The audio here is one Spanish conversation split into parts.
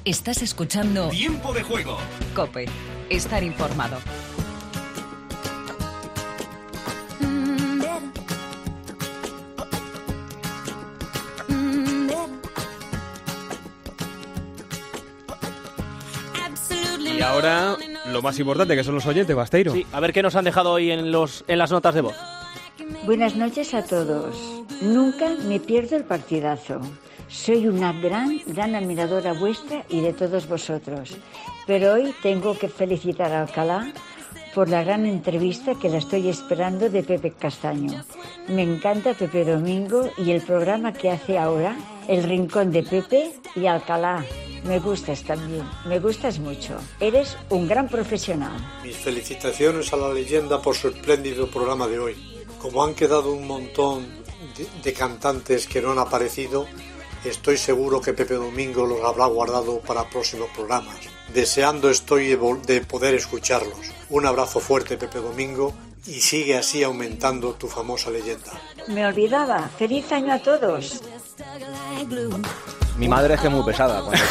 Estás escuchando Tiempo de Juego. COPE. Estar informado. Y ahora, lo más importante, que son los oyentes, Basteiro. Sí, a ver qué nos han dejado hoy en las notas de voz. Buenas noches a todos. Nunca me pierdo el partidazo. Soy una gran admiradora vuestra y de todos vosotros. Pero hoy tengo que felicitar a Alcalá por la gran entrevista que la estoy esperando de Pepe Castaño. Me encanta Pepe Domingo y el programa que hace ahora, El Rincón de Pepe y Alcalá. Me gustas también, me gustas mucho. Eres un gran profesional. Mis felicitaciones a la leyenda por su espléndido programa de hoy. Como han quedado un montón de cantantes que no han aparecido, estoy seguro que Pepe Domingo los habrá guardado para próximos programas. Deseando estoy de poder escucharlos. Un abrazo fuerte, Pepe Domingo, y sigue así aumentando tu famosa leyenda. Me olvidaba. ¡Feliz año a todos! Mi madre es que es muy pesada. Cuando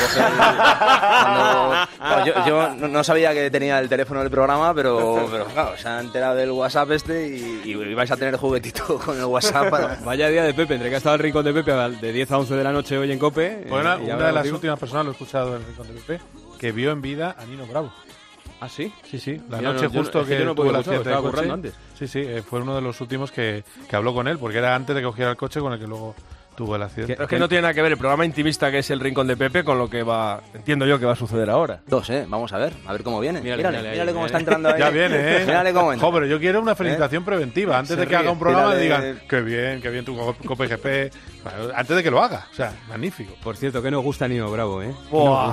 coge yo no sabía que tenía el teléfono del programa, pero claro, se ha enterado del WhatsApp y vais a tener juguetito con el WhatsApp. Vaya día de Pepe, entre que ha estado el Rincón de Pepe de 10 a 11 de la noche hoy en COPE. Bueno, una de las últimas personas, lo he escuchado en el Rincón de Pepe, que vio en vida a Nino Bravo. ¿Ah, sí? Sí. La noche justo que no tuvo el accidente de coche. Antes. Sí, fue uno de los últimos que habló con él, porque era antes de que cogiera el coche con el que luego tuvo el accidente. Es que no tiene nada que ver el programa intimista que es el Rincón de Pepe con lo que entiendo yo que va a suceder ahora. Vamos a ver cómo viene. Mírale cómo está entrando ahí. Ya viene, Mírale cómo entra. Pero yo quiero una felicitación preventiva. Antes de que haga un programa digan, qué bien tu Cope GP. Antes de que lo haga. O sea, magnífico. Por cierto, que nos gusta Nino Bravo, ¿eh?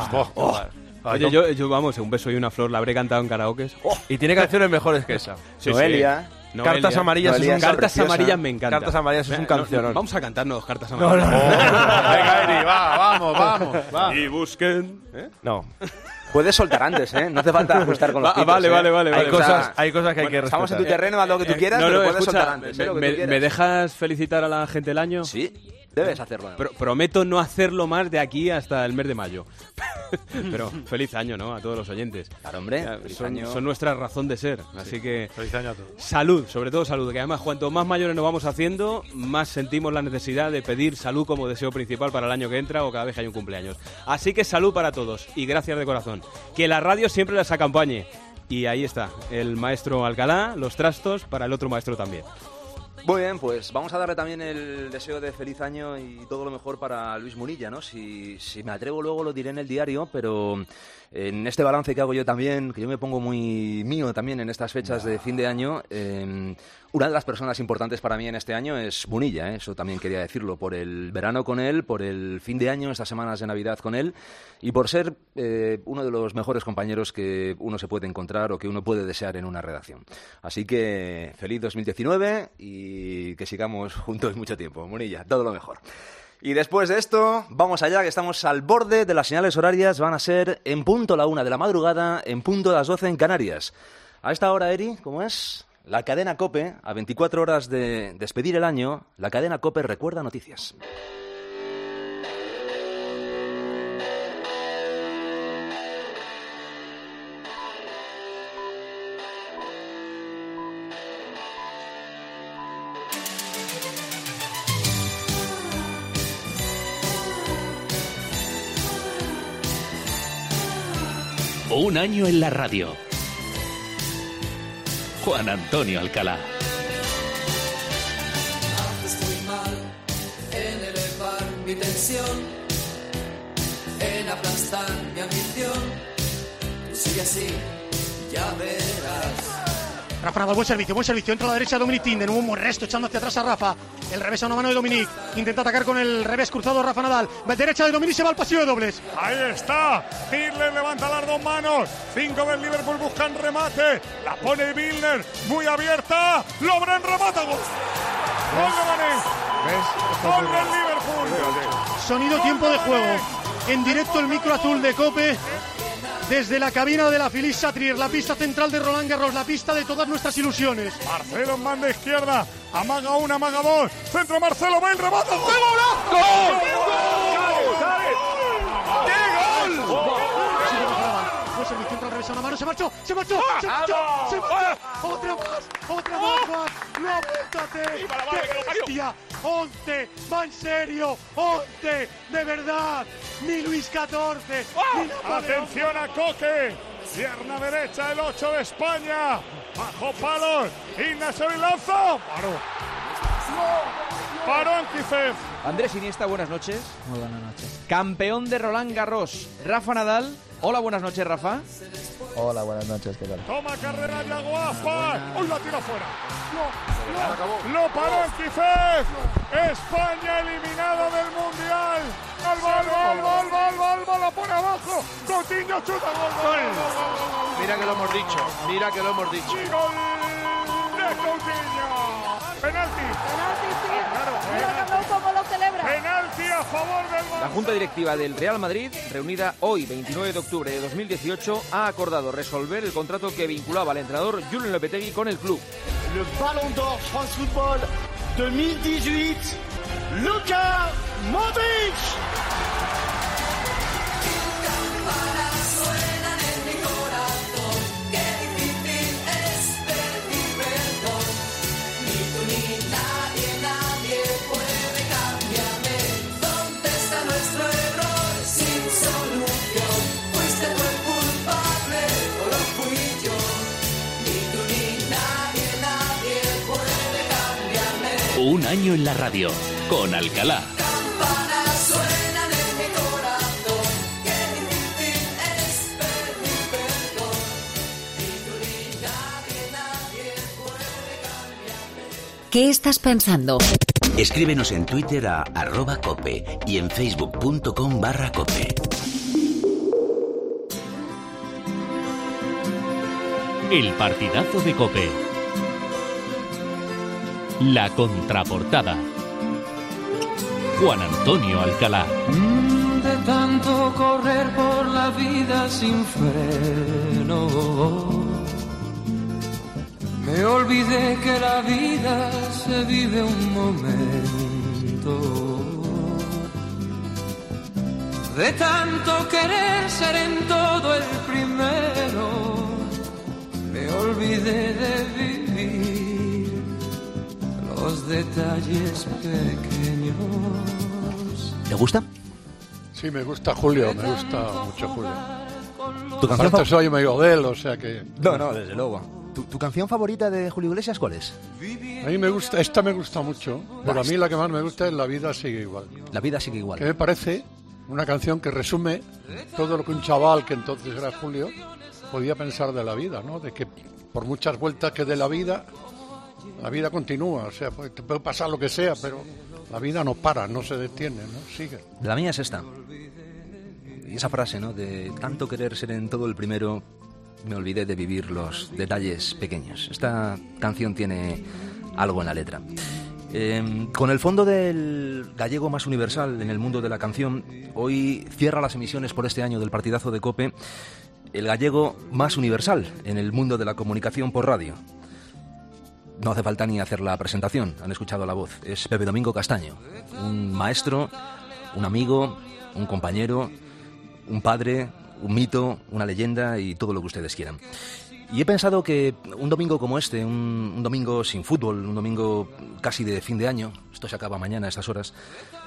Oye, yo vamos, un beso y una flor, la habré cantado en karaoke. Y tiene canciones mejores que esa. Noelia. Cartas amarillas me encanta. Cartas amarillas es un cancionón. Vamos a cantarnos Cartas amarillas. Venga, Eri, vamos. Y busquen... No. Puedes soltar antes, ¿eh? No hace falta ajustar con los pitos. Vale. Hay cosas que hay que respetar. Estamos en tu terreno, haz lo que tú quieras, pero puedes soltar antes. ¿Me dejas felicitar a la gente del año? Sí. Debes hacerlo. Prometo no hacerlo más de aquí hasta el mes de mayo. Pero feliz año, ¿no? A todos los oyentes. Claro, hombre. Son nuestra razón de ser. Así que feliz año a todos. Salud, sobre todo salud. Que además, cuanto más mayores nos vamos haciendo, más sentimos la necesidad de pedir salud como deseo principal para el año que entra o cada vez que hay un cumpleaños. Así que salud para todos y gracias de corazón. Que la radio siempre las acompañe. Y ahí está, el maestro Alcalá, los trastos para el otro maestro también. Muy bien, pues vamos a darle también el deseo de feliz año y todo lo mejor para Luis Munilla, ¿no? Si me atrevo luego lo diré en el diario, pero en este balance que hago yo también, que yo me pongo muy mío también en estas fechas de fin de año, una de las personas importantes para mí en este año es Munilla, ¿eh? Eso también quería decirlo, por el verano con él, por el fin de año, estas semanas de Navidad con él, y por ser uno de los mejores compañeros que uno se puede encontrar o que uno puede desear en una redacción. Así que feliz 2019 y que sigamos juntos mucho tiempo. Munilla, todo lo mejor. Y después de esto, vamos allá, que estamos al borde de las señales horarias. Van a ser en punto la 1 de la madrugada, en punto las 12 en Canarias. A esta hora, Eri, ¿cómo es? La cadena COPE, a 24 horas de despedir el año, la cadena COPE recuerda noticias. Un año en la radio. Juan Antonio Alcalá. Estoy mal en elevar mi tensión, en aplastar mi ambición. Sigue así, ya verás. Rafa Nadal, buen servicio, entra a la derecha Dominic Thiem, de nuevo un buen resto, echando hacia atrás a Rafa, el revés a una mano de Dominic, intenta atacar con el revés cruzado Rafa Nadal, derecha de Dominic, se va al pasillo de dobles. Ahí está, Milner levanta las dos manos, 5 del Liverpool buscan remate, la pone Milner, muy abierta, Lovren remata, gol de Mané, gol del Liverpool. Sonido tiempo de juego, en directo el micro azul de COPE, desde la cabina de la Philippe Chatrier, la pista central de Roland Garros, la pista de todas nuestras ilusiones. Marcelo en banda izquierda, amaga una, amaga dos, centro Marcelo, va el remate, ¡gol! ¡Gol! ¡Qué gol! se marchó. Otra más, Juan. Lo ha vuelto a hacer. ¡Hostia! 11, va en serio, 11, de verdad, ni Luis XIV, ni Napoleón. Atención a Coque, pierna derecha el 8 de España, bajo palos, Ignacio Vilazo, paró Anquicef. Andrés Iniesta, buenas noches. Muy buenas noches. Campeón de Roland Garros, Rafa Nadal. Hola, buenas noches, Rafa. Hola, buenas noches, ¿qué tal? Toma carrera Yago Aspas. ¡Uy, la tira fuera! Lo paró Anquicef. España eliminado del Mundial. Alba, la pone abajo. Coutinho chuta, gol. Mira que lo hemos dicho. Y gol de Coutinho. Penalti. ¿Cómo lo celebra? Penalti a favor del Barça. La Junta Directiva del Real Madrid, reunida hoy, 29 de octubre de 2018, ha acordado resolver el contrato que vinculaba al entrenador Julen Lopetegui con el club. Le Ballon d'Or France Football 2018, Luka Modric. Un año en la radio, con Alcalá. ¿Qué estás pensando? Escríbenos en Twitter a @cope y en facebook.com/cope. El partidazo de COPE. La contraportada. Juan Antonio Alcalá. De tanto correr por la vida sin freno, me olvidé que la vida se vive un momento. De tanto querer ser en todo el primero, me olvidé de vivir los detalles pequeños. ¿Te gusta? Sí, me gusta Julio, me gusta mucho Julio. ¿Tu canción Aparte soy amigo de él, o sea que... No, desde luego. ¿Tu canción favorita de Julio Iglesias cuál es? A mí me gusta, esta me gusta mucho, pero a mí la que más me gusta es La vida sigue igual. La vida sigue igual. Que me parece una canción que resume todo lo que un chaval, que entonces era Julio, podía pensar de la vida, ¿no? De que por muchas vueltas que dé la vida continúa, o sea, te puede pasar lo que sea, pero la vida no para, no se detiene, ¿no? Sigue. La mía es esta. Y esa frase, ¿no? De tanto querer ser en todo el primero, me olvidé de vivir los detalles pequeños. Esta canción tiene algo en la letra. Con el fondo del gallego más universal en el mundo de la canción, hoy cierra las emisiones por este año del partidazo de COPE el gallego más universal en el mundo de la comunicación por radio. No hace falta ni hacer la presentación, han escuchado la voz. Es Pepe Domingo Castaño, un maestro, un amigo, un compañero, un padre, un mito, una leyenda y todo lo que ustedes quieran. Y he pensado que un domingo como este, un domingo sin fútbol, un domingo casi de fin de año, esto se acaba mañana a estas horas,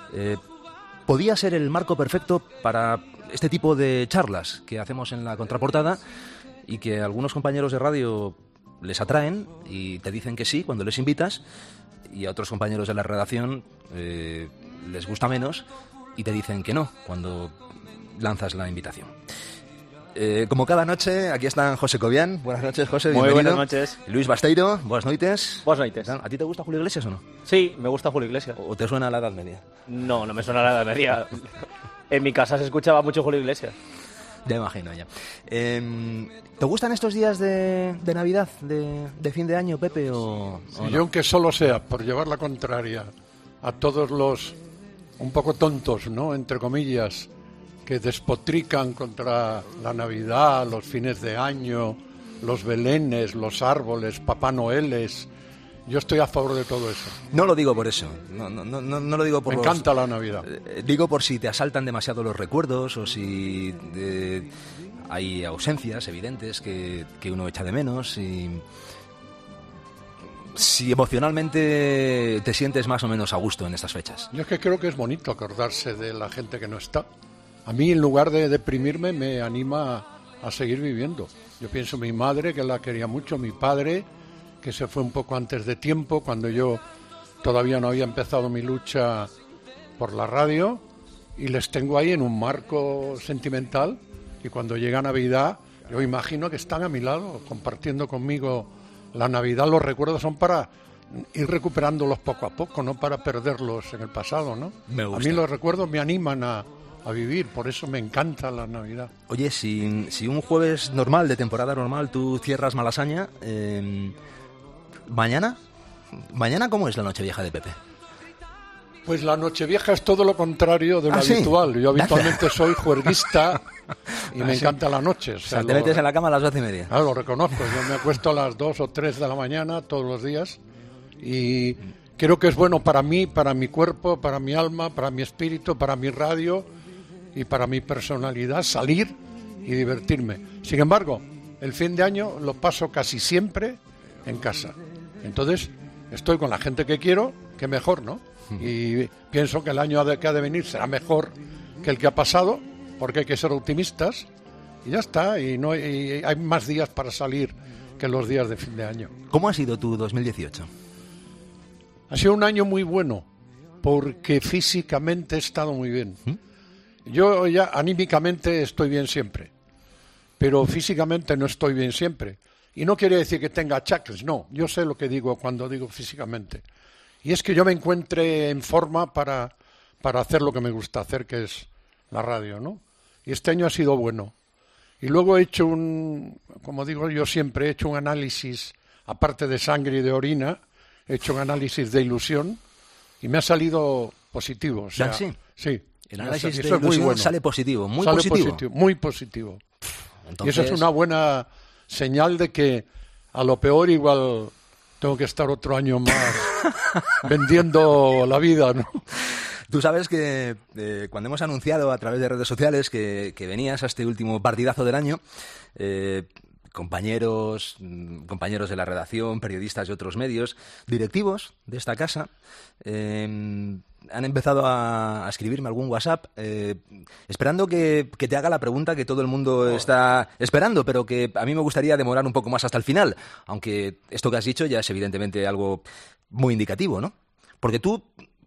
podía ser el marco perfecto para este tipo de charlas que hacemos en la contraportada y que algunos compañeros de radio les atraen y te dicen que sí cuando les invitas, y a otros compañeros de la redacción les gusta menos y te dicen que no cuando lanzas la invitación. Como cada noche, aquí están José Cobian. Buenas noches, José, bienvenido. Muy buenas noches. Luis Basteiro, buenas noites. Buenas noites. ¿A ti te gusta Julio Iglesias o no? Sí, me gusta Julio Iglesias. ¿O te suena a la Edad Media? No me suena a la Edad Media. En mi casa se escuchaba mucho Julio Iglesias. Ya imagino, ya. ¿Te gustan estos días de Navidad, de fin de año, Pepe, o Sí, no? yo, aunque solo sea por llevar la contraria a todos los un poco tontos, ¿no?, entre comillas, que despotrican contra la Navidad, los fines de año, los belenes, los árboles, Papá Noeles. Yo estoy a favor de todo eso. No lo digo por eso. No lo digo por Me encanta la Navidad. Digo por si te asaltan demasiado los recuerdos o si hay ausencias evidentes que uno echa de menos y... Si emocionalmente te sientes más o menos a gusto en estas fechas. Yo es que creo que es bonito acordarse de la gente que no está. A mí, en lugar de deprimirme, me anima a seguir viviendo. Yo pienso en mi madre, que la quería mucho, mi padre, que se fue un poco antes de tiempo, cuando yo todavía no había empezado mi lucha por la radio, y les tengo ahí en un marco sentimental, y cuando llega Navidad, yo imagino que están a mi lado, compartiendo conmigo la Navidad. Los recuerdos son para ir recuperándolos poco a poco, no para perderlos en el pasado, ¿no? Me gusta. A mí los recuerdos me animan a vivir, por eso me encanta la Navidad. Oye, si un jueves normal, de temporada normal, tú cierras Malasaña, ¿mañana cómo es la Nochevieja de Pepe? Pues la Nochevieja es todo lo contrario de lo habitual. Yo habitualmente soy juerguista y me encanta la noche. O sea, te metes en la cama a las 12:30. Claro, lo reconozco. Yo me acuesto a las 2 o 3 de la mañana todos los días y creo que es bueno para mí, para mi cuerpo, para mi alma, para mi espíritu, para mi radio y para mi personalidad salir y divertirme. Sin embargo, el fin de año lo paso casi siempre en casa. Entonces, estoy con la gente que quiero, que mejor, ¿no? Y pienso que el año que ha de venir será mejor que el que ha pasado, porque hay que ser optimistas y ya está, y hay más días para salir que los días de fin de año. ¿Cómo ha sido tu 2018? Ha sido un año muy bueno, porque físicamente he estado muy bien. Yo ya anímicamente estoy bien siempre, pero físicamente no estoy bien siempre. Y no quiere decir que tenga achaques, no, yo sé lo que digo cuando digo físicamente. Y es que yo me encuentre en forma para hacer lo que me gusta hacer, que es la radio, ¿no? Y este año ha sido bueno. Y luego he hecho como digo yo siempre, he hecho un análisis, aparte de sangre y de orina, he hecho un análisis de ilusión y me ha salido positivo. O sea, ¿sí? Sí. El análisis de ilusión sale positivo, muy positivo. Muy positivo. Entonces... Y eso es una buena señal de que a lo peor igual tengo que estar otro año más vendiendo la vida, ¿no? Tú sabes que cuando hemos anunciado a través de redes sociales que venías a este último partidazo del año, compañeros de la redacción, periodistas de otros medios, directivos de esta casa, han empezado a escribirme algún WhatsApp esperando que te haga la pregunta que todo el mundo está esperando, pero que a mí me gustaría demorar un poco más hasta el final, aunque esto que has dicho ya es evidentemente algo muy indicativo, ¿no? Porque tus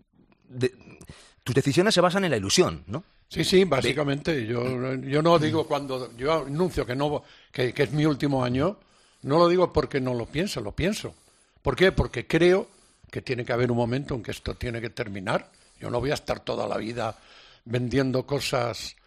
decisiones se basan en la ilusión, ¿no? Sí, básicamente. Yo no digo cuando yo anuncio que es mi último año, no lo digo porque no lo pienso, lo pienso. ¿Por qué? Porque creo que tiene que haber un momento en que esto tiene que terminar. Yo no voy a estar toda la vida vendiendo cosas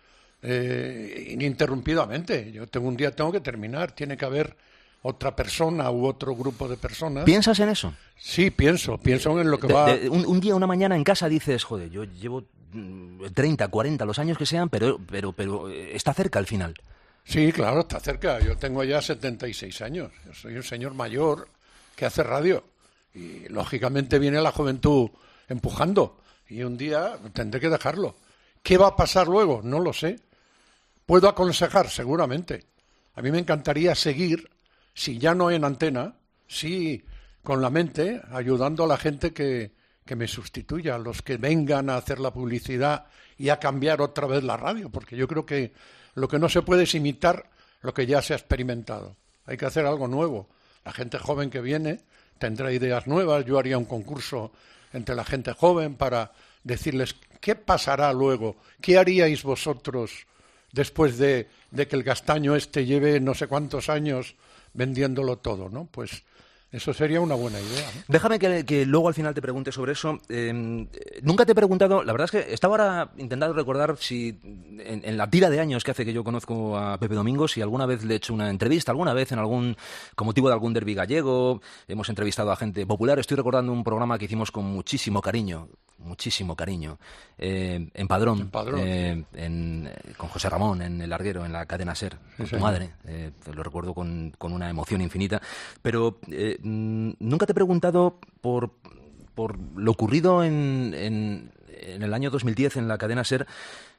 ininterrumpidamente. Un día tengo que terminar, tiene que haber otra persona u otro grupo de personas. ¿Piensas en eso? Sí, pienso en lo que va... Un día, una mañana en casa dices, joder, yo llevo 30, 40, los años que sean, pero está cerca al final. Sí, claro, está cerca. Yo tengo ya 76 años. Yo soy un señor mayor que hace radio. Y, lógicamente, viene la juventud empujando. Y un día tendré que dejarlo. ¿Qué va a pasar luego? No lo sé. Puedo aconsejar, seguramente. A mí me encantaría seguir, si ya no en antena, sí con la mente, ayudando a la gente que me sustituya, a los que vengan a hacer la publicidad y a cambiar otra vez la radio, porque yo creo que lo que no se puede es imitar lo que ya se ha experimentado. Hay que hacer algo nuevo. La gente joven que viene tendrá ideas nuevas. Yo haría un concurso entre la gente joven para decirles qué pasará luego, qué haríais vosotros después de que el castaño lleve no sé cuántos años vendiéndolo todo, ¿no? Pues eso sería una buena idea, ¿no? Déjame que luego al final te pregunte sobre eso. Nunca te he preguntado, la verdad es que estaba ahora intentando recordar si en la tira de años que hace que yo conozco a Pepe Domingo, si alguna vez le he hecho una entrevista, alguna vez con motivo de algún derbi gallego, hemos entrevistado a gente popular. Estoy recordando un programa que hicimos con muchísimo cariño, en Padrón, con José Ramón, en El Larguero, en la cadena SER, con tu madre. Lo recuerdo con una emoción infinita. Pero nunca te he preguntado por lo ocurrido en el año 2010 en la cadena SER,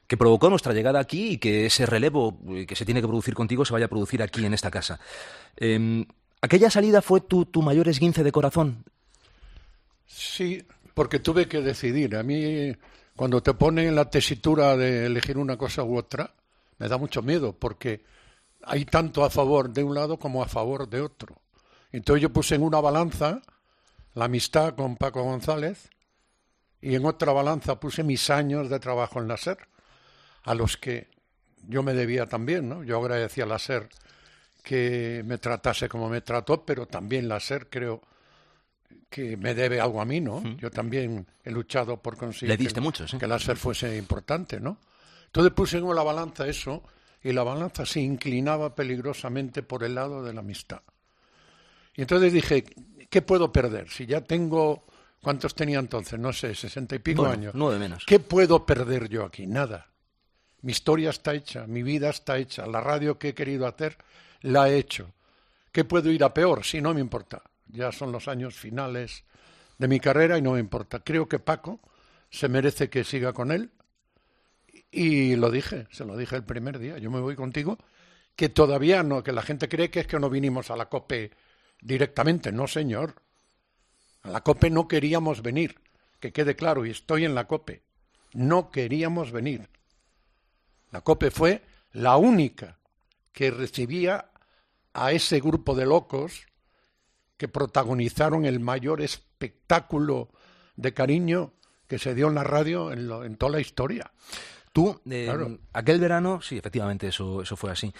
que provocó nuestra llegada aquí y que ese relevo que se tiene que producir contigo se vaya a producir aquí en esta casa. ¿Aquella salida fue tu mayor esguince de corazón? Sí, porque tuve que decidir. A mí, cuando te ponen en la tesitura de elegir una cosa u otra, me da mucho miedo, porque hay tanto a favor de un lado como a favor de otro. Entonces yo puse en una balanza la amistad con Paco González y en otra balanza puse mis años de trabajo en la SER, a los que yo me debía también, ¿no? Yo agradecía a la SER que me tratase como me trató, pero también la SER creo que me debe algo a mí, ¿no? Yo también he luchado por conseguir Le diste mucho, sí. que la SER fuese importante, ¿no? Entonces puse en la balanza eso, y la balanza se inclinaba peligrosamente por el lado de la amistad. Y entonces dije, ¿qué puedo perder? Si ya tengo, ¿cuántos tenía entonces? No sé, 60 y pico años. 9 menos. ¿Qué puedo perder yo aquí? Nada. Mi historia está hecha, mi vida está hecha, la radio que he querido hacer la he hecho. ¿Qué puedo ir a peor? Sí, no me importa. Ya son los años finales de mi carrera y no me importa. Creo que Paco se merece que siga con él. Y lo dije, se lo dije el primer día. Yo me voy contigo, que todavía no, que la gente cree que es que no vinimos a la COPE directamente. No, señor. A la COPE no queríamos venir. Que quede claro, y estoy en la COPE. No queríamos venir. La COPE fue la única que recibía a ese grupo de locos que protagonizaron el mayor espectáculo de cariño que se dio en la radio en toda la historia. Tú, claro. Aquel verano, sí, efectivamente, eso fue así.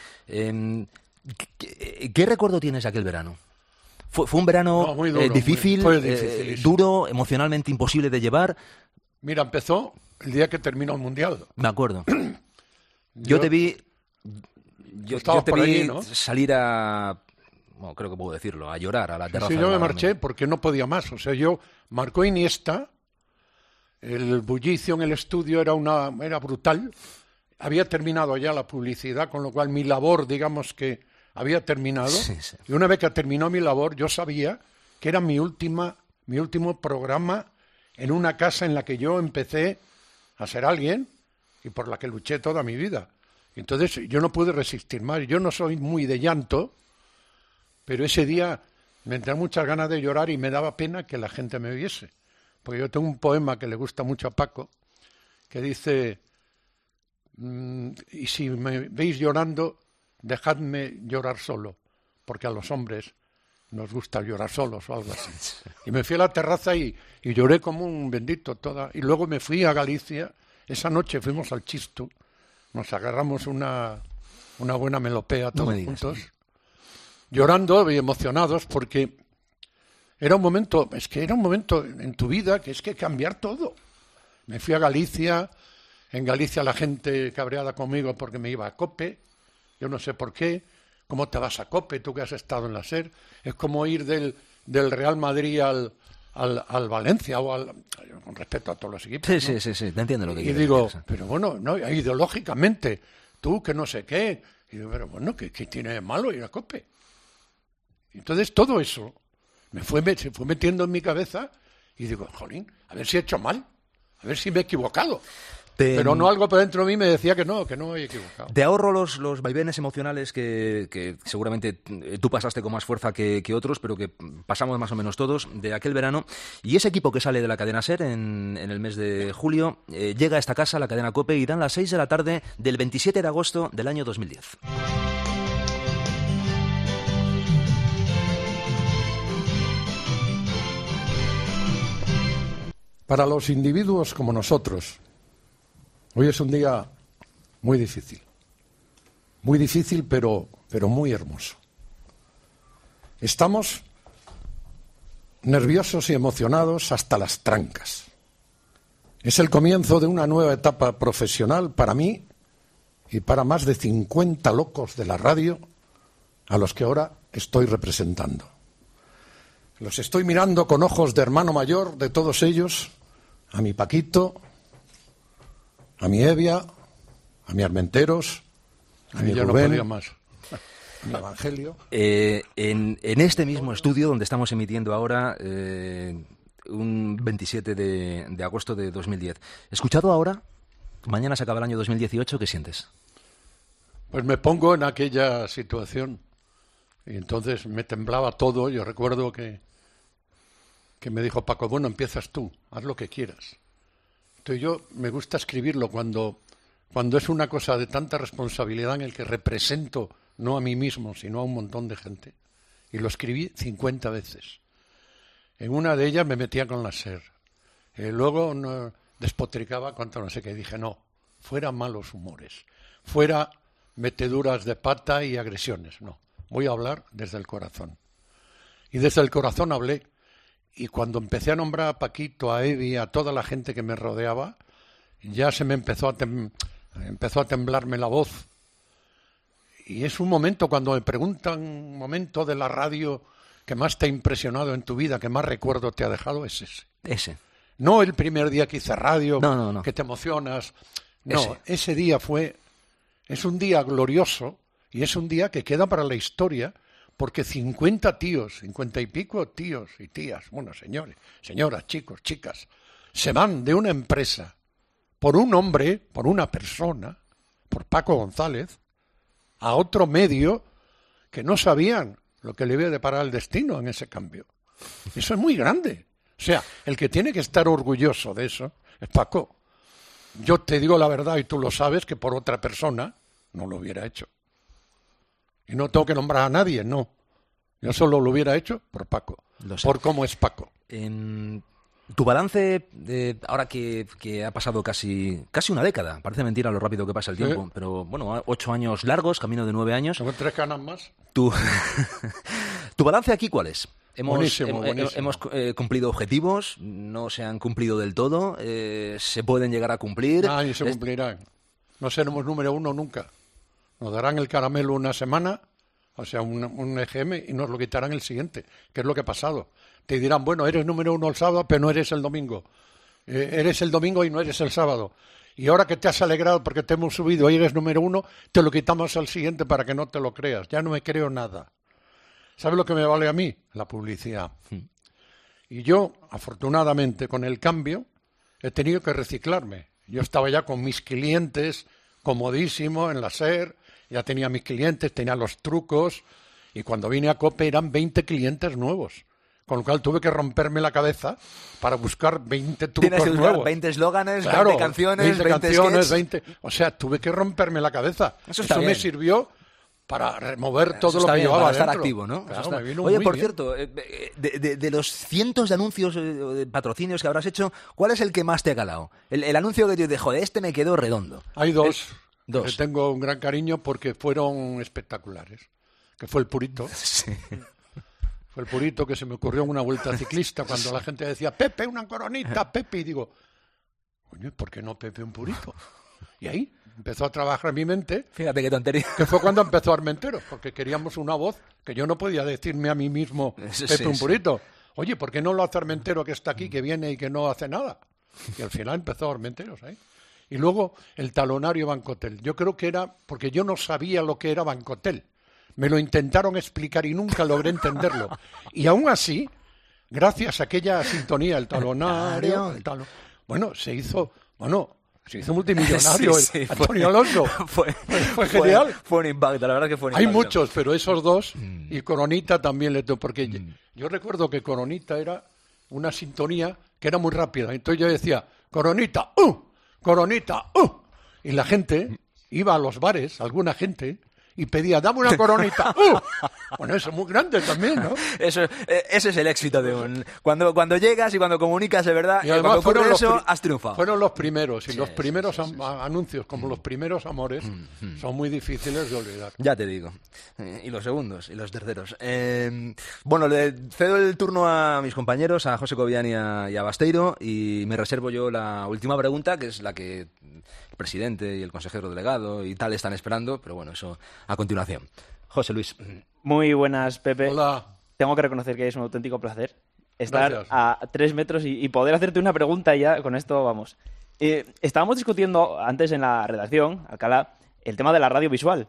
¿Qué recuerdo tienes de aquel verano? ¿Fue un verano muy duro, difícil, duro, emocionalmente imposible de llevar? Mira, empezó el día que terminó el Mundial. Me acuerdo. Yo te vi allí, ¿no? Salir a... Bueno, creo que puedo decirlo, a llorar a la terraza. Sí, yo me marché porque no podía más. O sea, marcó Iniesta, el bullicio en el estudio era brutal. Había terminado ya la publicidad, con lo cual mi labor, digamos que había terminado. Sí. Y una vez que terminó mi labor, yo sabía que era mi último programa en una casa en la que yo empecé a ser alguien y por la que luché toda mi vida. Entonces yo no pude resistir más. Yo no soy muy de llanto, pero ese día me entraron muchas ganas de llorar y me daba pena que la gente me viese. Porque yo tengo un poema que le gusta mucho a Paco, que dice, y si me veis llorando, dejadme llorar solo, porque a los hombres nos gusta llorar solos o algo así. Y me fui a la terraza y lloré como un bendito y luego me fui a Galicia. Esa noche fuimos al Chistu, nos agarramos una buena melopea todos juntos, llorando y emocionados, porque era un momento en tu vida que es que cambiar todo. Me fui a Galicia, en Galicia la gente cabreada conmigo porque me iba a COPE, yo no sé por qué. ¿Cómo te vas a COPE, tú que has estado en la SER? Es como ir del Real Madrid al Valencia, con respeto a todos los equipos. Sí, ¿no? Sí, te entiendo lo que quieres. Y digo, pero bueno, no, ideológicamente, tú que no sé qué. Y digo, pero bueno, ¿qué tiene de malo ir a COPE? Entonces todo eso se fue metiendo en mi cabeza y digo, jolín, a ver si he hecho mal, a ver si me he equivocado. Pero no, algo por dentro de mí me decía que no me he equivocado. Te ahorro los vaivenes emocionales que seguramente tú pasaste con más fuerza que otros, pero que pasamos más o menos todos de aquel verano. Y ese equipo que sale de la cadena SER en el mes de julio llega a esta casa, la cadena COPE, y dan las 6 de la tarde del 27 de agosto del año 2010. Para los individuos como nosotros, hoy es un día muy difícil, pero muy hermoso. Estamos nerviosos y emocionados hasta las trancas. Es el comienzo de una nueva etapa profesional para mí y para más de 50 locos de la radio a los que ahora estoy representando. Los estoy mirando con ojos de hermano mayor de todos ellos, a mi Paquito, a mi Evia, a mi Armenteros, a mi Rubén, a mi Evangelio. En este mismo estudio donde estamos emitiendo ahora, un 27 de agosto de 2010. ¿Escuchado ahora? Mañana se acaba el año 2018, ¿qué sientes? Pues me pongo en aquella situación y entonces me temblaba todo. Yo recuerdo que me dijo Paco, bueno, empiezas tú, haz lo que quieras. Entonces yo me gusta escribirlo cuando es una cosa de tanta responsabilidad en el que represento no a mí mismo, sino a un montón de gente. Y lo escribí 50 veces. En una de ellas me metía con la SER. Luego despotricaba contra no sé qué. Dije, no, fuera malos humores, fuera meteduras de pata y agresiones. No, voy a hablar desde el corazón. Y desde el corazón hablé. Y cuando empecé a nombrar a Paquito, a Evi, a toda la gente que me rodeaba, ya se me empezó a temblarme la voz. Y es un momento, cuando me preguntan un momento de la radio que más te ha impresionado en tu vida, que más recuerdo te ha dejado, es ese. Ese. No el primer día que hice radio, no. que te emocionas. No, ese día es un día glorioso y es un día que queda para la historia, porque 50 y pico tíos y tías, bueno, señores, señoras, chicos, chicas, se van de una empresa por un hombre, por una persona, por Paco González, a otro medio que no sabían lo que le iba a deparar el destino en ese cambio. Eso es muy grande. O sea, el que tiene que estar orgulloso de eso es Paco. Yo te digo la verdad, y tú lo sabes, que por otra persona no lo hubiera hecho. Y no tengo que nombrar a nadie, no. Yo solo lo hubiera hecho por Paco, por cómo es Paco. Tu balance, ahora que ha pasado casi una década, parece mentira lo rápido que pasa el tiempo, pero bueno, 8 años largos, camino de 9 años. Tengo 3 canas más. ¿Tu balance aquí cuál es? Buenísimo. Hemos cumplido objetivos, no se han cumplido del todo, se pueden llegar a cumplir. Y se cumplirán. No seremos número 1 nunca. Nos darán el caramelo una semana, o sea, un EGM, y nos lo quitarán el siguiente, que es lo que ha pasado. Te dirán, bueno, eres número 1 el sábado, pero no eres el domingo. Eres el domingo y no eres el sábado. Y ahora que te has alegrado porque te hemos subido y eres número 1, te lo quitamos al siguiente para que no te lo creas. Ya no me creo nada. ¿Sabes lo que me vale a mí? La publicidad. Y yo, afortunadamente, con el cambio, he tenido que reciclarme. Yo estaba ya con mis clientes, comodísimo, en la SER, ya tenía mis clientes, tenía los trucos, y cuando vine a COPE eran 20 clientes nuevos. Con lo cual tuve que romperme la cabeza para buscar 20 trucos nuevos. Tienes que buscar 20 eslóganes, claro, 20 canciones, 20 O sea, tuve que romperme la cabeza. Eso me sirvió para remover todo lo que llevaba para estar dentro. activo, ¿no? Claro, me vino Oye, muy por bien. cierto, de los cientos de anuncios, de patrocinios que habrás hecho, ¿cuál es el que más te ha calado? El anuncio que yo te joder, este me quedó redondo. Hay dos. Que tengo un gran cariño porque fueron espectaculares. Que fue el Purito. Sí. Fue el Purito, que se me ocurrió en una vuelta ciclista cuando la gente decía, Pepe, una coronita, Pepe. Y digo, coño, ¿por qué no Pepe un Purito? Y ahí empezó a trabajar en mi mente. Fíjate qué tontería. Que fue cuando empezó Armenteros, porque queríamos una voz que yo no podía decirme a mí mismo, Pepe un Purito. Oye, ¿por qué no lo hace Armentero, que está aquí, que viene y que no hace nada? Y al final empezó Armenteros ahí. Y luego el talonario Bancotel. Yo creo que era porque yo no sabía lo que era Bancotel. Me lo intentaron explicar y nunca logré entenderlo. Y aún así, gracias a aquella sintonía, el talonario, bueno, se hizo multimillonario Antonio Alonso. Fue genial. Fue un impacto, la verdad que fue un Hay impacto. muchos, pero esos dos, y Coronita también le tengo, porque yo recuerdo que Coronita era una sintonía que era muy rápida. Entonces yo decía, Coronita, Coronita, y la gente iba a los bares, alguna gente, y pedía, dame una coronita. Bueno, eso es muy grande también, ¿no? Ese es el éxito de un... Cuando llegas y cuando comunicas de verdad, y además cuando eso, has triunfado. Fueron los primeros, y los primeros anuncios, como los primeros amores, son muy difíciles de olvidar. Ya te digo. Y los segundos, y los terceros. Bueno, le cedo el turno a mis compañeros, a José Cobian y a Basteiro, y me reservo yo la última pregunta, que es la que el presidente y el consejero delegado y tal están esperando, pero bueno, eso a continuación. José Luis. Muy buenas, Pepe. Hola. Tengo que reconocer que es un auténtico placer estar Gracias. a 3 metros y poder hacerte una pregunta y ya con esto vamos. Estábamos discutiendo antes en la redacción, Alcalá, el tema de la radio visual.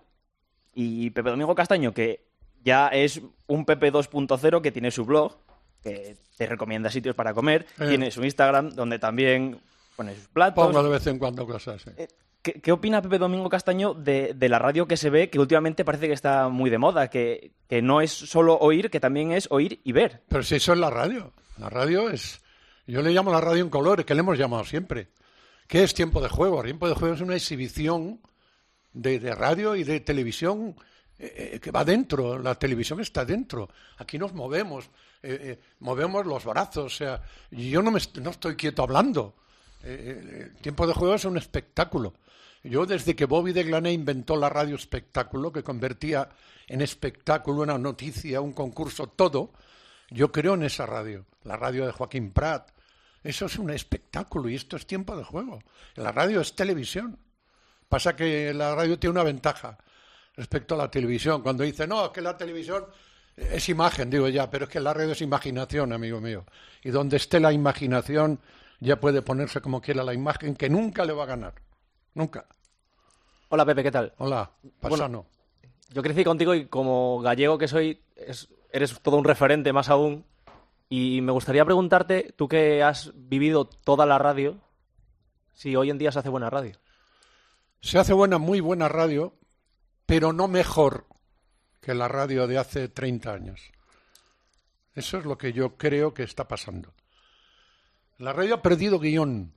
Y Pepe Domingo Castaño, que ya es un Pepe 2.0, que tiene su blog, que te recomienda sitios para comer, tiene su Instagram, donde también pone sus platos. Pongo de vez en cuando cosas, sí. ¿Qué opina Pepe Domingo Castaño de la radio que se ve, que últimamente parece que está muy de moda, que no es solo oír, que también es oír y ver? Pero si eso es la radio. La radio es... Yo le llamo la radio en colores, que le hemos llamado siempre. ¿Qué es Tiempo de Juego? Tiempo de Juego es una exhibición de radio y de televisión que va dentro. La televisión está dentro. Aquí nos movemos, movemos los brazos. O sea, yo no estoy quieto hablando. Tiempo de Juego es un espectáculo. Yo, desde que Bobby de Glané inventó la radio espectáculo, que convertía en espectáculo una noticia, un concurso, todo, yo creo en esa radio. La radio de Joaquín Prat. Eso es un espectáculo y esto es Tiempo de Juego. La radio es televisión. Pasa que la radio tiene una ventaja respecto a la televisión. Cuando dice, no, es que la televisión es imagen, digo ya, pero es que la radio es imaginación, amigo mío. Y donde esté la imaginación, ya puede ponerse como quiera la imagen, que nunca le va a ganar. Nunca. Hola, Pepe, ¿qué tal? Hola, paisano. Bueno, yo crecí contigo y como gallego que soy, eres todo un referente, más aún. Y me gustaría preguntarte, tú que has vivido toda la radio, si hoy en día se hace buena radio. Se hace muy buena radio, pero no mejor que la radio de hace 30 años. Eso es lo que yo creo que está pasando. La radio ha perdido guión.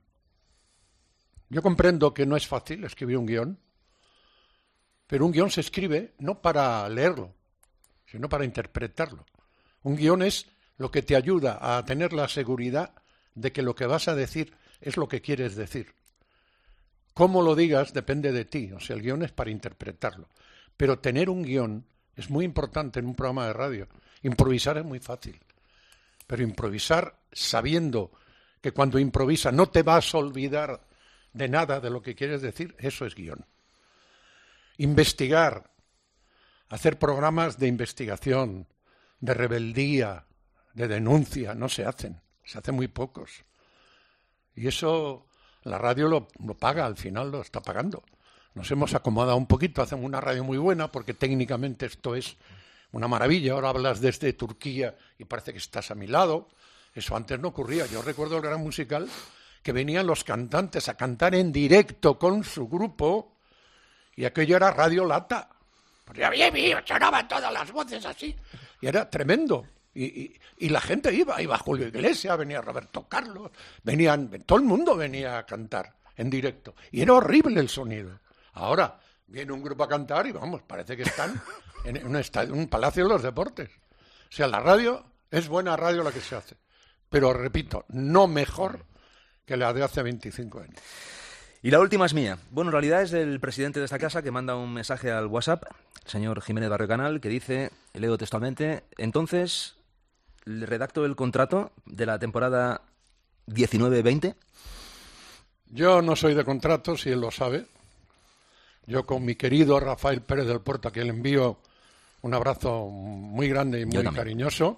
Yo comprendo que no es fácil escribir un guión, pero un guión se escribe no para leerlo, sino para interpretarlo. Un guión es lo que te ayuda a tener la seguridad de que lo que vas a decir es lo que quieres decir. Cómo lo digas depende de ti, o sea, el guión es para interpretarlo. Pero tener un guión es muy importante en un programa de radio. Improvisar es muy fácil, pero improvisar sabiendo que cuando improvisas no te vas a olvidar de nada de lo que quieres decir, eso es guión. Investigar, hacer programas de investigación, de rebeldía, de denuncia, no se hacen muy pocos. Y eso la radio lo paga, al final lo está pagando. Nos hemos acomodado un poquito, hacemos una radio muy buena porque técnicamente esto es una maravilla. Ahora hablas desde Turquía y parece que estás a mi lado. Eso antes no ocurría. Yo recuerdo el Gran Musical que venían los cantantes a cantar en directo con su grupo y aquello era radio lata. Porque sonaban todas las voces así y era tremendo. Y la gente iba Julio Iglesias, venía Roberto Carlos, todo el mundo venía a cantar en directo. Y era horrible el sonido. Ahora viene un grupo a cantar y vamos, parece que están en un palacio de los deportes. O sea, la radio es buena radio la que se hace. Pero repito, no mejor que la de hace 25 años. Y la última es mía. Bueno, en realidad es del presidente de esta casa que manda un mensaje al WhatsApp, el señor Jiménez Barrio Canal, que dice, leo textualmente, entonces le redacto el contrato de la temporada 19-20. Yo no soy de contratos y él lo sabe. Yo con mi querido Rafael Pérez del Puerto, a quien le envío un abrazo muy grande y muy cariñoso,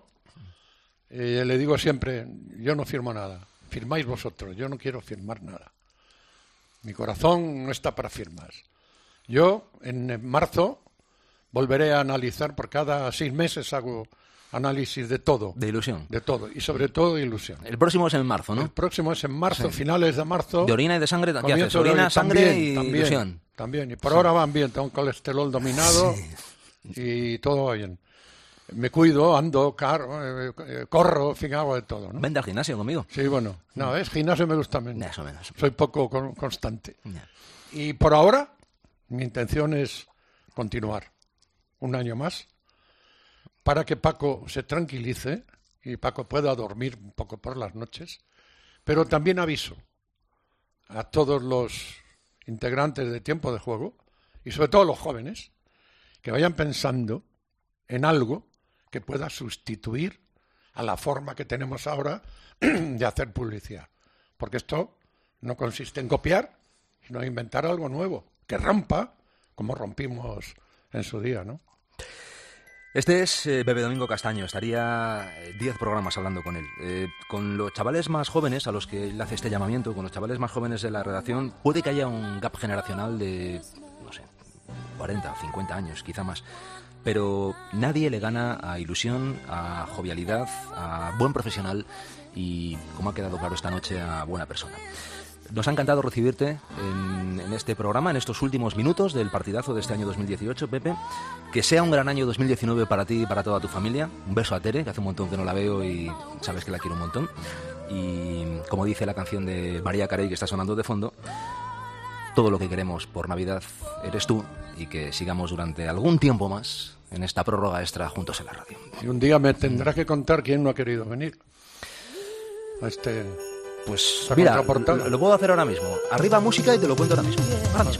le digo siempre, yo no firmo nada, firmáis vosotros, yo no quiero firmar nada. Mi corazón no está para firmas. Yo en marzo volveré a analizar, por cada 6 meses hago análisis de todo. De ilusión. De todo, y sobre todo de ilusión. El próximo es en marzo, ¿no? El próximo es en marzo, sí. Finales de marzo. ¿De orina y de sangre? ¿Qué haces? Orina, sangre y ilusión. También, y por ahora van bien, tengo un colesterol dominado y todo va bien. Me cuido, ando, corro, en fin, hago de todo, ¿no? Vente al gimnasio conmigo. Sí, bueno. No, gimnasio me gusta menos. Más o menos. Soy poco constante. Y por ahora, mi intención es continuar un año más para que Paco se tranquilice y Paco pueda dormir un poco por las noches. Pero también aviso a todos los integrantes de Tiempo de Juego y sobre todo los jóvenes que vayan pensando en algo que pueda sustituir a la forma que tenemos ahora de hacer publicidad. Porque esto no consiste en copiar, sino en inventar algo nuevo, que rompa como rompimos en su día, ¿no? Este es Pepe Domingo Castaño. Estaría 10 programas hablando con él. Con los chavales más jóvenes, a los que él hace este llamamiento, con los chavales más jóvenes de la redacción, puede que haya un gap generacional de, no sé, 40 o 50 años, quizá más. Pero nadie le gana a ilusión, a jovialidad, a buen profesional y, como ha quedado claro esta noche, a buena persona. nos ha encantado recibirte en este programa, en estos últimos minutos del partidazo de este año 2018, Pepe. Que sea un gran año 2019 para ti y para toda tu familia. Un beso a Tere, que hace un montón que no la veo y sabes que la quiero un montón. Y como dice la canción de María Carey que está sonando de fondo, todo lo que queremos por Navidad eres tú, y que sigamos durante algún tiempo más en esta prórroga extra juntos en la radio. Y un día me tendrás que contar quién no ha querido venir a Pues mira, lo puedo hacer ahora mismo. Arriba música y te lo cuento ahora mismo. Ahora mismo.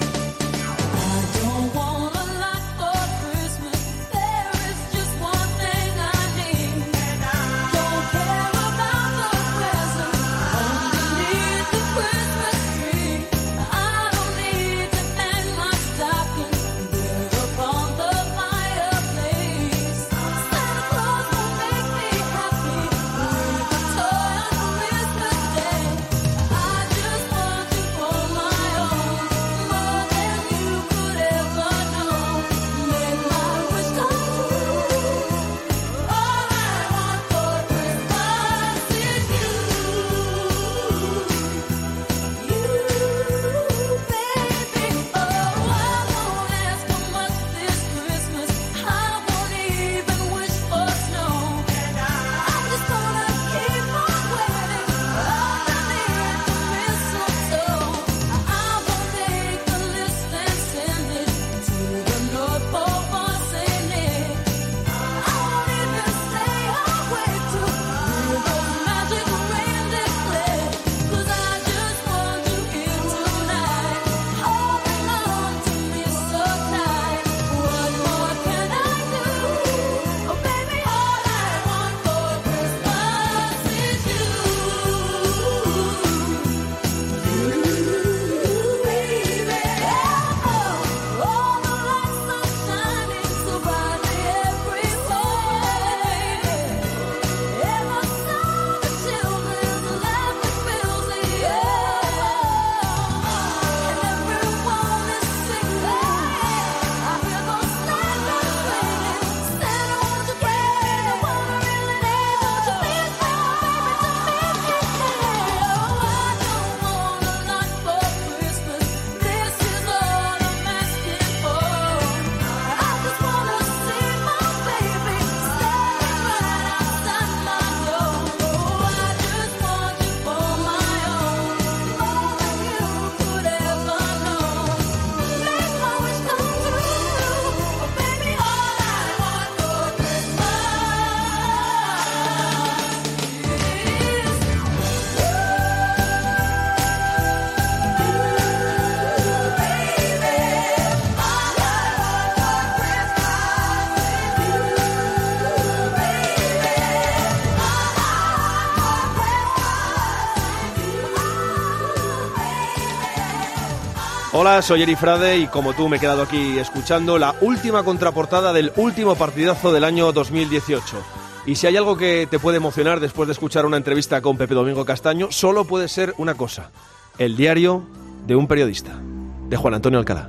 Hola, soy Eri Frade y como tú me he quedado aquí escuchando la última contraportada del último partidazo del año 2018. Y si hay algo que te puede emocionar después de escuchar una entrevista con Pepe Domingo Castaño, solo puede ser una cosa: el diario de un periodista, de Juan Antonio Alcalá.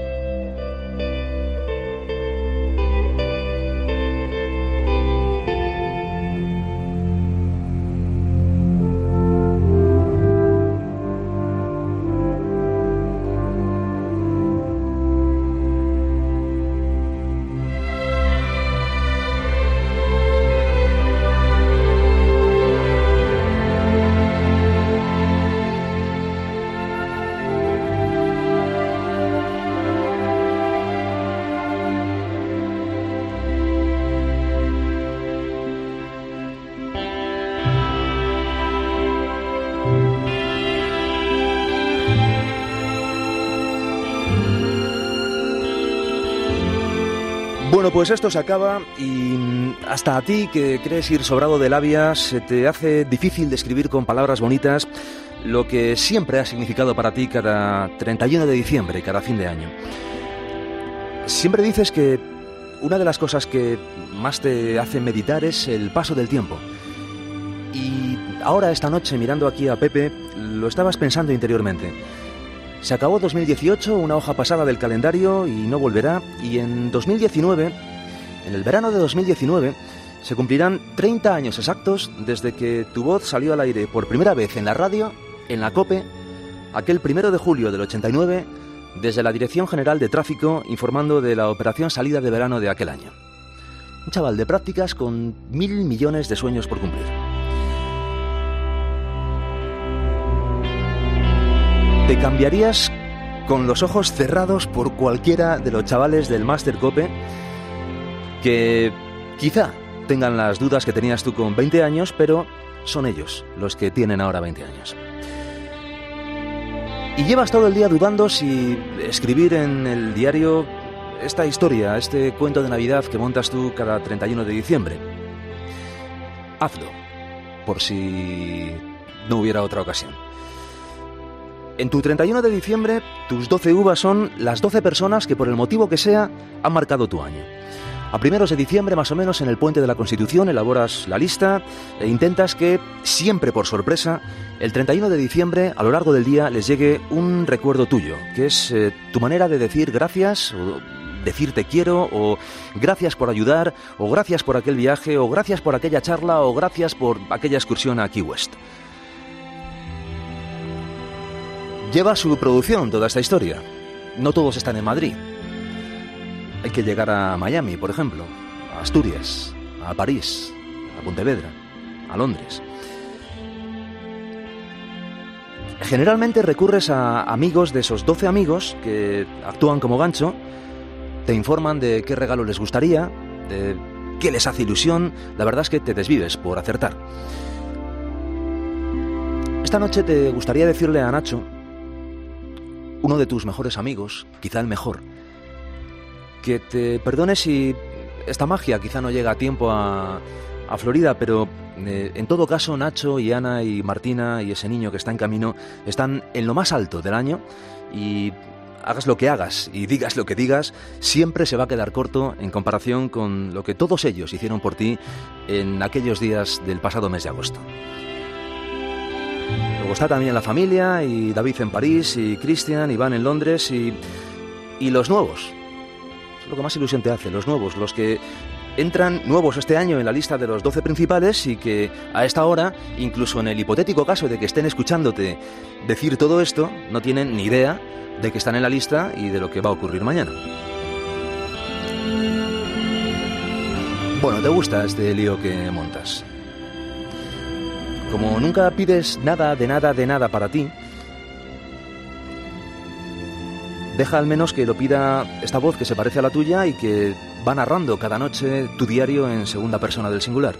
Bueno, pues esto se acaba y hasta a ti, que crees ir sobrado de labia, se te hace difícil describir con palabras bonitas lo que siempre ha significado para ti cada 31 de diciembre y cada fin de año. Siempre dices que una de las cosas que más te hace meditar es el paso del tiempo. Y ahora, esta noche, mirando aquí a Pepe, lo estabas pensando interiormente. Se acabó 2018, una hoja pasada del calendario y no volverá. Y en 2019, en el verano de 2019, se cumplirán 30 años exactos desde que tu voz salió al aire por primera vez en la radio, en la COPE, aquel 1 de julio del 89, desde la Dirección General de Tráfico, informando de la operación salida de verano de aquel año. Un chaval de prácticas con 1.000 millones de sueños por cumplir. Te cambiarías con los ojos cerrados por cualquiera de los chavales del Máster Cope que quizá tengan las dudas que tenías tú con 20 años, pero son ellos los que tienen ahora 20 años. Y llevas todo el día dudando si escribir en el diario esta historia, este cuento de Navidad que montas tú cada 31 de diciembre. Hazlo, por si no hubiera otra ocasión. En tu 31 de diciembre, tus 12 uvas son las 12 personas que por el motivo que sea han marcado tu año. A primeros de diciembre, más o menos, en el Puente de la Constitución, elaboras la lista e intentas que, siempre por sorpresa, el 31 de diciembre, a lo largo del día, les llegue un recuerdo tuyo, que es tu manera de decir gracias, o decir te quiero, o gracias por ayudar, o gracias por aquel viaje, o gracias por aquella charla, o gracias por aquella excursión a Key West. Lleva su producción toda esta historia. No todos están en Madrid. Hay que llegar a Miami, por ejemplo, a Asturias, a París, a Pontevedra, a Londres. Generalmente recurres a amigos de esos 12 amigos que actúan como gancho, te informan de qué regalo les gustaría, de qué les hace ilusión. La verdad es que te desvives por acertar. Esta noche te gustaría decirle a Nacho, uno de tus mejores amigos, quizá el mejor, que te perdone si esta magia quizá no llega a tiempo a Florida, pero en todo caso Nacho y Ana y Martina y ese niño que está en camino están en lo más alto del año y hagas lo que hagas y digas lo que digas, siempre se va a quedar corto en comparación con lo que todos ellos hicieron por ti en aquellos días del pasado mes de agosto. Luego está también la familia y David en París y Cristian, Iván en Londres y los nuevos. Es lo que más ilusión te hace, los nuevos, los que entran nuevos este año en la lista de los 12 principales y que a esta hora, incluso en el hipotético caso de que estén escuchándote decir todo esto, no tienen ni idea de que están en la lista y de lo que va a ocurrir mañana. Bueno, ¿te gusta este lío que montas? Como nunca pides nada para ti, deja al menos que lo pida esta voz que se parece a la tuya y que va narrando cada noche tu diario en segunda persona del singular.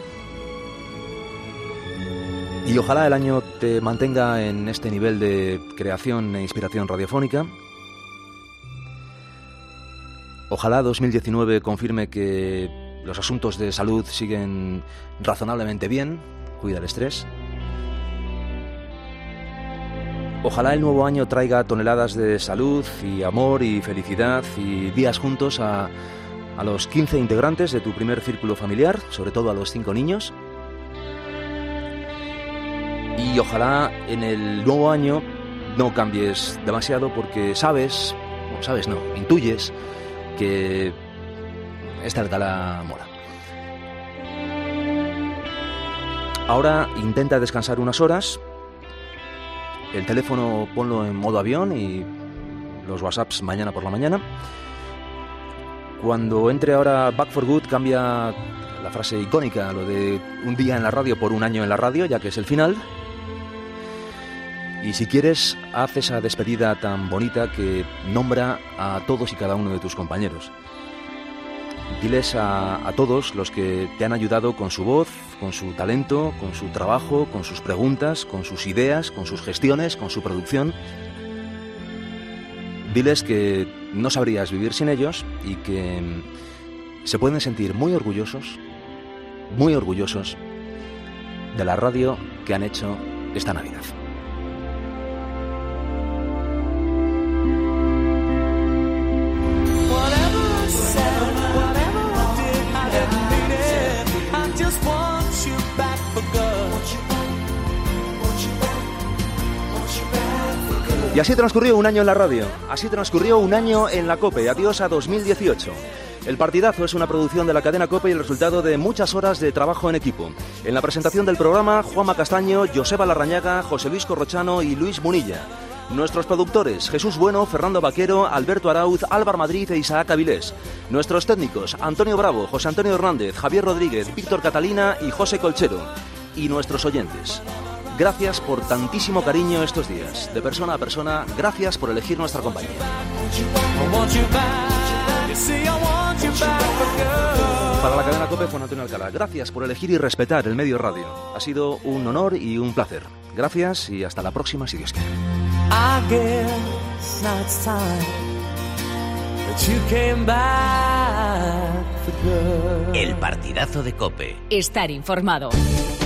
Y ojalá el año te mantenga en este nivel de creación e inspiración radiofónica. Ojalá 2019 confirme que los asuntos de salud siguen razonablemente bien, cuida el estrés. Ojalá el nuevo año traiga toneladas de salud y amor y felicidad y días juntos a los 15 integrantes de tu primer círculo familiar, sobre todo a los 5 niños. Y ojalá en el nuevo año no cambies demasiado porque intuyes que esta Alcalá mola. Ahora intenta descansar unas horas. El teléfono ponlo en modo avión y los WhatsApps mañana por la mañana. Cuando entre ahora Back for Good cambia la frase icónica, lo de un día en la radio por un año en la radio, ya que es el final. Y si quieres, haz esa despedida tan bonita que nombra a todos y cada uno de tus compañeros. Diles a todos los que te han ayudado con su voz, con su talento, con su trabajo, con sus preguntas, con sus ideas, con sus gestiones, con su producción. Diles que no sabrías vivir sin ellos y que se pueden sentir muy orgullosos de la radio que han hecho esta Navidad. Y así transcurrió un año en la radio, así transcurrió un año en la COPE. Adiós a 2018. El partidazo es una producción de la cadena COPE y el resultado de muchas horas de trabajo en equipo. En la presentación del programa, Juanma Castaño, Joseba Larrañaga, José Luis Corrochano y Luis Munilla. Nuestros productores, Jesús Bueno, Fernando Vaquero, Alberto Arauz, Álvaro Madrid e Isaac Avilés. Nuestros técnicos, Antonio Bravo, José Antonio Hernández, Javier Rodríguez, Víctor Catalina y José Colchero. Y nuestros oyentes. Gracias por tantísimo cariño estos días. De persona a persona, gracias por elegir nuestra compañía. Para la cadena COPE, Juan Antonio Alcalá, gracias por elegir y respetar el medio radio. Ha sido un honor y un placer. Gracias y hasta la próxima, si Dios quiere. I guess now it's time that you came back for good. El partidazo de COPE. Estar informado.